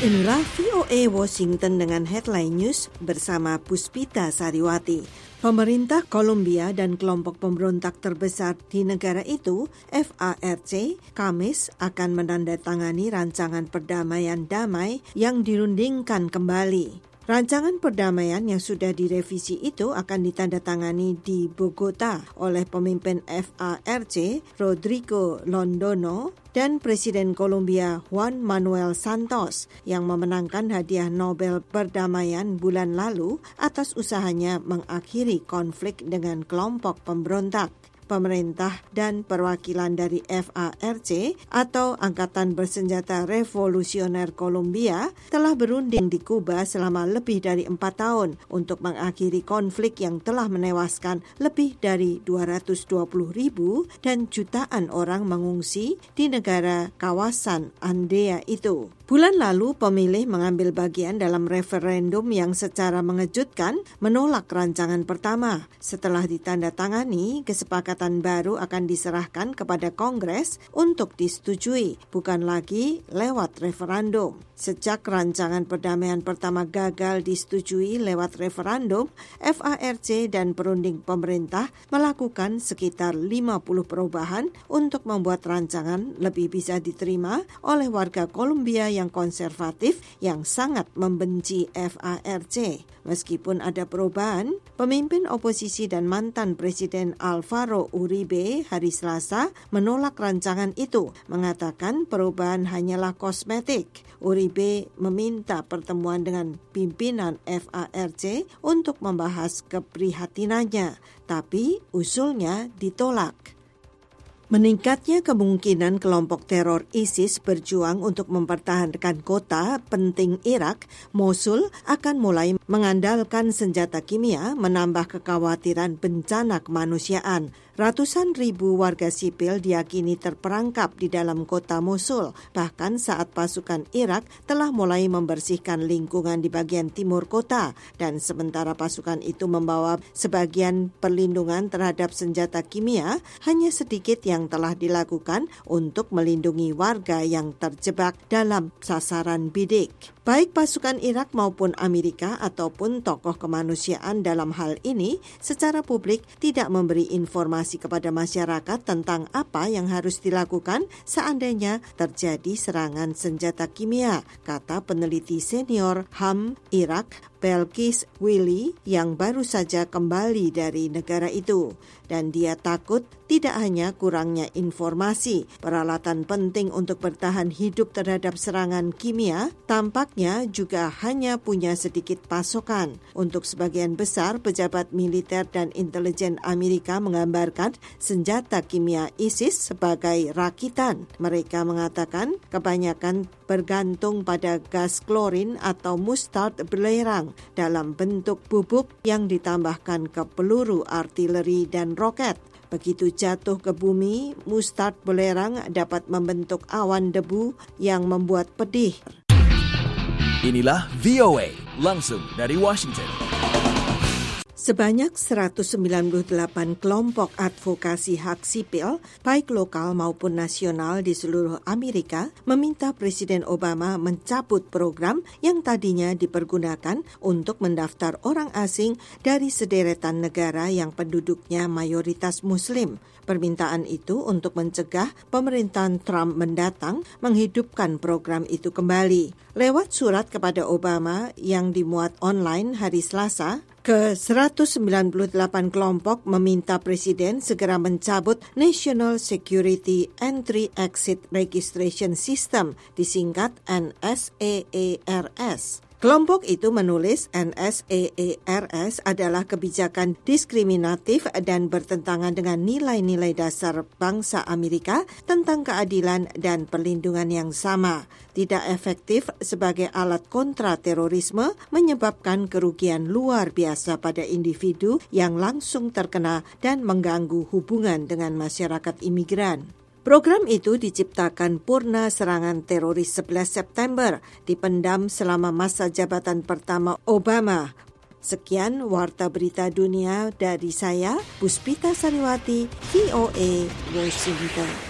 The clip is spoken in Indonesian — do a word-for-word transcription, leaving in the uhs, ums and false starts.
Inilah V O A Washington dengan headline news bersama Puspita Sariwati. Pemerintah Kolombia dan kelompok pemberontak terbesar di negara itu, F A R C, Kamis akan menandatangani rancangan perdamaian damai yang dirundingkan kembali. Rancangan perdamaian yang sudah direvisi itu akan ditandatangani di Bogota oleh pemimpin F A R C, Rodrigo Londono, dan Presiden Kolombia Juan Manuel Santos yang memenangkan hadiah Nobel Perdamaian bulan lalu atas usahanya mengakhiri konflik dengan kelompok pemberontak. Pemerintah dan perwakilan dari F A R C atau Angkatan Bersenjata Revolusioner Kolombia telah berunding di Kuba selama lebih dari empat tahun untuk mengakhiri konflik yang telah menewaskan lebih dari dua ratus dua puluh ribu dan jutaan orang mengungsi di negara kawasan Andea itu. Bulan lalu, pemilih mengambil bagian dalam referendum yang secara mengejutkan menolak rancangan pertama. Setelah ditandatangani, kesepakatan baru akan diserahkan kepada Kongres untuk disetujui, bukan lagi lewat referendum. Sejak rancangan perdamaian pertama gagal disetujui lewat referendum, F A R C dan perunding pemerintah melakukan sekitar lima puluh perubahan untuk membuat rancangan lebih bisa diterima oleh warga Kolombia yang konservatif yang sangat membenci F A R C. Meskipun ada perubahan, pemimpin oposisi dan mantan Presiden Alvaro Uribe hari Selasa menolak rancangan itu, mengatakan perubahan hanyalah kosmetik. Uribe meminta pertemuan dengan pimpinan F A R C untuk membahas keprihatinannya, tapi usulnya ditolak. Meningkatnya kemungkinan kelompok teror ISIS berjuang untuk mempertahankan kota penting Irak, Mosul, akan mulai mengandalkan senjata kimia, menambah kekhawatiran bencana kemanusiaan. Ratusan ribu warga sipil diyakini terperangkap di dalam kota Mosul, bahkan saat pasukan Irak telah mulai membersihkan lingkungan di bagian timur kota, dan sementara pasukan itu membawa sebagian perlindungan terhadap senjata kimia, hanya sedikit yang telah dilakukan untuk melindungi warga yang terjebak dalam sasaran bidik. Baik pasukan Irak maupun Amerika ataupun tokoh kemanusiaan dalam hal ini secara publik tidak memberi informasi kepada masyarakat tentang apa yang harus dilakukan seandainya terjadi serangan senjata kimia, kata peneliti senior H A M Irak Belkis Willy yang baru saja kembali dari negara itu. Dan dia takut tidak hanya kurangnya informasi, peralatan penting untuk bertahan hidup terhadap serangan kimia, tampaknya juga hanya punya sedikit pasokan. Untuk sebagian besar, pejabat militer dan intelijen Amerika menggambarkan senjata kimia ISIS sebagai rakitan. Mereka mengatakan kebanyakan bergantung pada gas klorin atau mustard belerang dalam bentuk bubuk yang ditambahkan ke peluru artileri dan roket. Begitu jatuh ke bumi, mustard belerang dapat membentuk awan debu yang membuat pedih. Inilah V O A, langsung dari Washington. Sebanyak seratus sembilan puluh delapan kelompok advokasi hak sipil, baik lokal maupun nasional di seluruh Amerika, meminta Presiden Obama mencabut program yang tadinya dipergunakan untuk mendaftar orang asing dari sederetan negara yang penduduknya mayoritas Muslim. Permintaan itu untuk mencegah pemerintahan Trump mendatang menghidupkan program itu kembali. Lewat surat kepada Obama yang dimuat online hari Selasa, ke seratus sembilan puluh delapan kelompok meminta Presiden segera mencabut National Security Entry-Exit Registration System, disingkat N S A A R S. Kelompok itu menulis N S A A R S adalah kebijakan diskriminatif dan bertentangan dengan nilai-nilai dasar bangsa Amerika tentang keadilan dan perlindungan yang sama. Tidak efektif sebagai alat kontra terorisme, menyebabkan kerugian luar biasa pada individu yang langsung terkena dan mengganggu hubungan dengan masyarakat imigran. Program itu diciptakan purna serangan teroris sebelas September, dipendam selama masa jabatan pertama Obama. Sekian Warta Berita Dunia dari saya, Puspita Sariwati, V O A Washington.